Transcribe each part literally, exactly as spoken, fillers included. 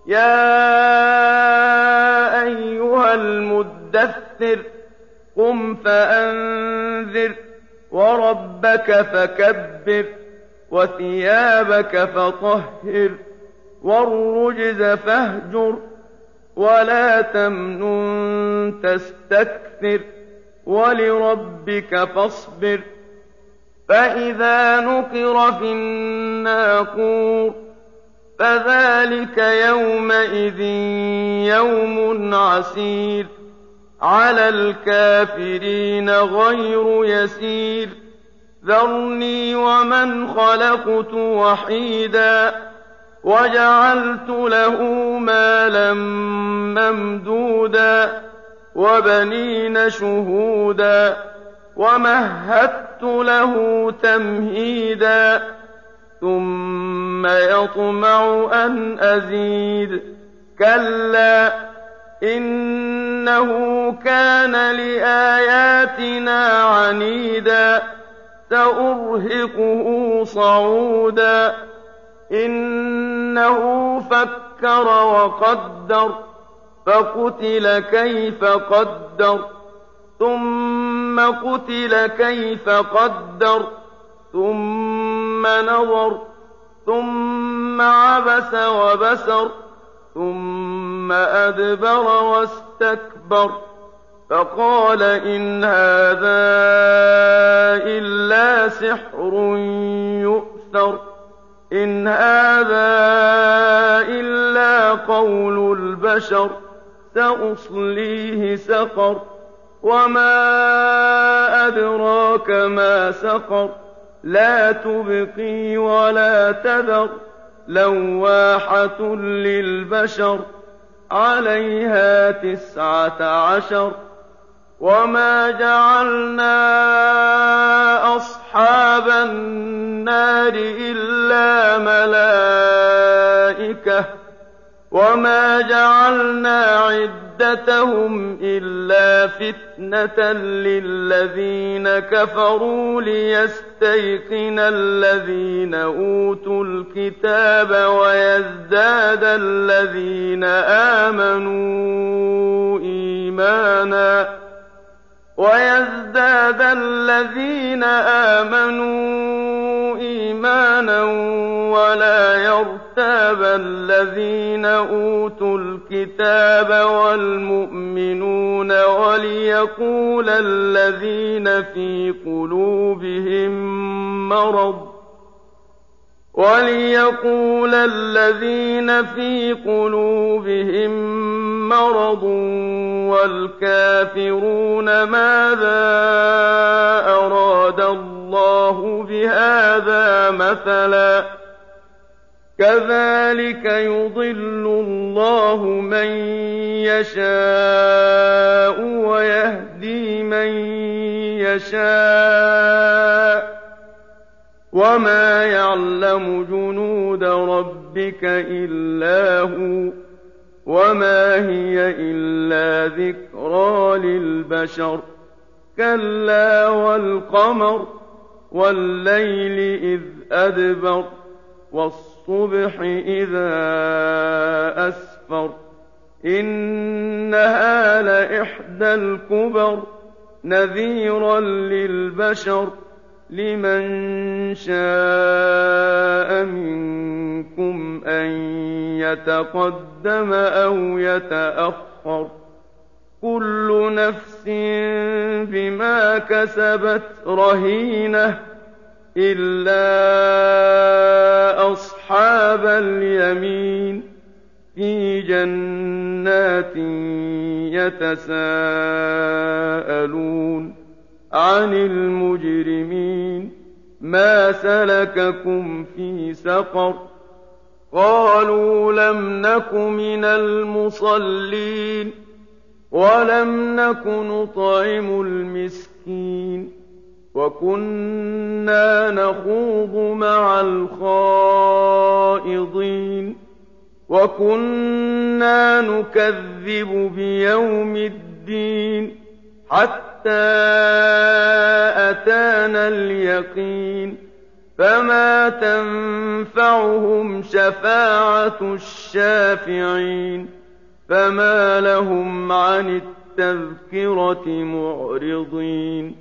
يَا أَيُّهَا الْمُدَّثِّرُ قُمْ فَأَنذِرْ وَرَبَّكَ فَكَبِّرْ وَثِيَابَكَ فَطَهِّرْ وَالرُّجْزَ فَاهْجُرْ وَلَا تَمْنُن تَسْتَكْثِرْ وَلِرَبِّكَ فَاصْبِرْ فَإِذَا نُقِرَ فِي النَّاقُورِ فَذَٰلِكَ يَوْمَئِذٍ يَوْمٌ عَسِيرٌ عَلَى الْكَافِرِينَ غَيْرُ يَسِيرٍ ذَرْنِي وَمَنْ خَلَقْتُ وَحِيدًا وَجَعَلْتُ لَهُ مَالًا مَّمْدُودًا وَبَنِينَ شُهُودًا وَمَهَّدتُّ لَهُ تَمْهِيدًا ثُمَّ يَطْمَعُ أَنْ أَزِيدَ كَلَّا إِنَّهُ كَانَ لِآيَاتِنَا عَنِيدًا سَأُرْهِقُهُ صَعُودًا إِنَّهُ فَكَّرَ وَقَدَّرَ فَقُتِلَ كَيْفَ قَدَّرَ ثُمَّ قُتِلَ كَيْفَ قَدَّرَ ثُمَّ نَظَرَ ثُمَّ عَبَسَ وَبَسَرَ ثُمَّ أَدْبَرَ وَاسْتَكْبَرَ فَقَالَ إِنْ هَٰذَا إِلَّا سِحْرٌ يُؤْثَرُ إِنْ هَٰذَا إِلَّا قَوْلُ الْبَشَرِ سَأُصْلِيهِ سَقَرَ وَمَا أَدْرَاكَ مَا سَقَرُ لَا تُبْقِي وَلَا تَذَرُ لَوَّاحَةٌ لِّلْبَشَرِ عَلَيْهَا تِسْعَةَ عَشَرَ وَمَا جَعَلْنَا أَصْحَابَ النَّارِ إِلَّا مَلَائِكَةً وَمَا جَعَلْنَا عِدَّتَهُمْ إِلَّا فِتْنَةً لِّلَّذِينَ كَفَرُوا لِيَسْتَيْقِنَ الَّذِينَ أُوتُوا الْكِتَابَ وَيَزْدَادَ الَّذِينَ آمَنُوا إِيمَانًا وَيَزْدَادَ الَّذِينَ آمَنُوا إِيمَانًا وَلَا يَرْتَابَ الَّذِينَ أُوتُوا الْكِتَابَ وَالْمُؤْمِنُونَ وَلِيَقُولَ الَّذِينَ فِي قُلُوبِهِم مَّرَضٌ وَلِيَقُولَ الَّذِينَ فِي قُلُوبِهِم مَّرَضٌ وَالْكَافِرُونَ مَاذَا أَرَادَ اللَّهُ بِهَٰذَا مَثَلًا ۚ كَذَٰلِكَ يُضِلُّ اللَّهُ مَن يَشَاءُ وَيَهْدِي مَن يَشَاءُ ۚ وَمَا يَعْلَمُ جُنُودَ رَبِّكَ إِلَّا هُوَ ۚ وَمَا هِيَ إِلَّا ذِكْرَىٰ لِلْبَشَرِ كَلَّا وَالْقَمَرِ وَاللَّيْلِ إِذْ أَدْبَرَ وَالصُّبْحِ إِذَا أَسْفَرَ إِنَّهَا لَإِحْدَى الْكُبَرِ نَذِيرًا لِّلْبَشَرِ لِمَن شَاءَ مِنكُمْ أَن يَتَقَدَّمَ أَوْ يَتَأَخَّرَ كُلُّ نَفْسٍ بِمَا كَسَبَتْ رَهِينَةٌ إِلَّا أَصْحَابَ الْيَمِينِ فِي جَنَّاتٍ يَتَسَاءَلُونَ عَنِ الْمُجْرِمِينَ مَا سَلَكَكُمْ فِي سَقَرَ قَالُوا لَمْ نَكُ مِنَ الْمُصَلِّينَ وَلَمْ نَكُ نُطْعِمُ الْمِسْكِينَ وَكُنَّا نَخُوضُ مَعَ الْخَائِضِينَ وَكُنَّا نُكَذِّبُ بِيَوْمِ الدِّينِ حَتَّىٰ أَتَانَا الْيَقِينُ فما تنفعهم شفاعة الشافعين فما لهم عن التذكرة معرضين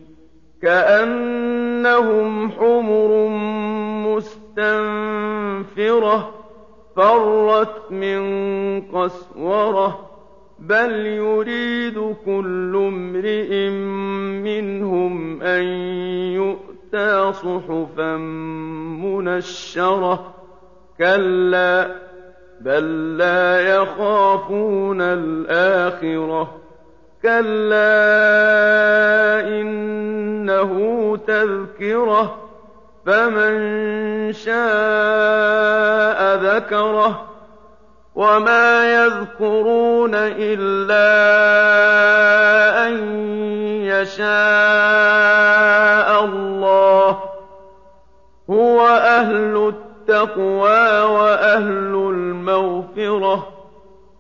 كأنهم حمر مستنفرة فرت من قسورة بل يريد كل امرئ منهم أن يؤتى صحفا منشرة كلا بل لا يخافون الآخرة كلا إنه تذكرة فمن شاء ذكره وما يذكرون إلا أن يشاء الله هو أهل التقوى وأهل المغفرة